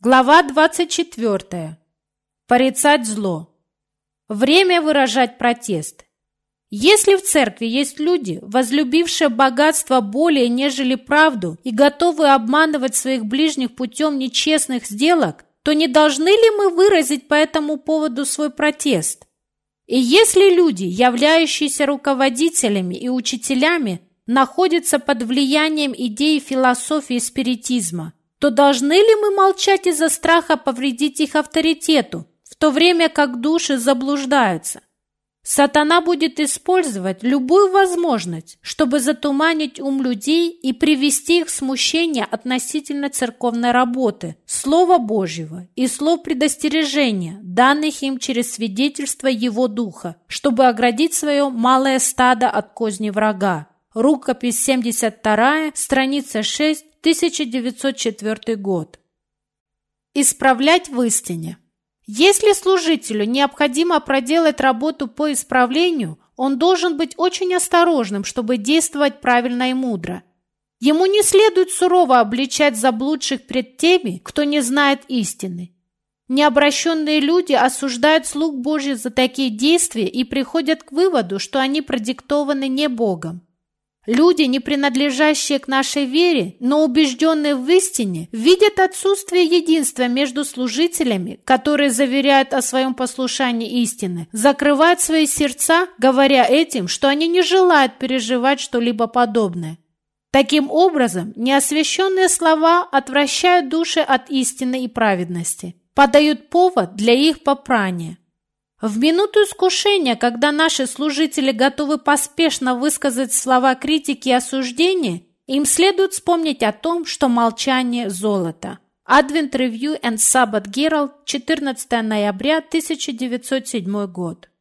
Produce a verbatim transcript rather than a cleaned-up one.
Глава двадцать четвёртая. Порицать зло. Время выражать протест. Если в церкви есть люди, возлюбившие богатство более, нежели правду, и готовые обманывать своих ближних путем нечестных сделок, то не должны ли мы выразить по этому поводу свой протест? И если люди, являющиеся руководителями и учителями, находятся под влиянием идей философии спиритизма, то должны ли мы молчать из-за страха повредить их авторитету, в то время как души заблуждаются? Сатана будет использовать любую возможность, чтобы затуманить ум людей и привести их в смущение относительно церковной работы, Слова Божьего и слов предостережения, данных им через свидетельство Его Духа, чтобы оградить свое малое стадо от козни врага. Рукопись семьдесят вторая, страница шесть, тысяча девятьсот четвёртый год. Исправлять в истине. Если служителю необходимо проделать работу по исправлению, он должен быть очень осторожным, чтобы действовать правильно и мудро. Ему не следует сурово обличать заблудших пред теми, кто не знает истины. Необращенные люди осуждают слуг Божьих за такие действия и приходят к выводу, что они продиктованы не Богом. Люди, не принадлежащие к нашей вере, но убежденные в истине, видят отсутствие единства между служителями, которые заверяют о своем послушании истины, закрывают свои сердца, говоря этим, что они не желают переживать что-либо подобное. Таким образом, неосвященные слова отвращают души от истины и праведности, подают повод для их попрания. В минуту искушения, когда наши служители готовы поспешно высказать слова критики и осуждения, им следует вспомнить о том, что молчание – золото. Advent Review and Sabbath Herald, четырнадцатое ноября тысяча девятьсот седьмой год.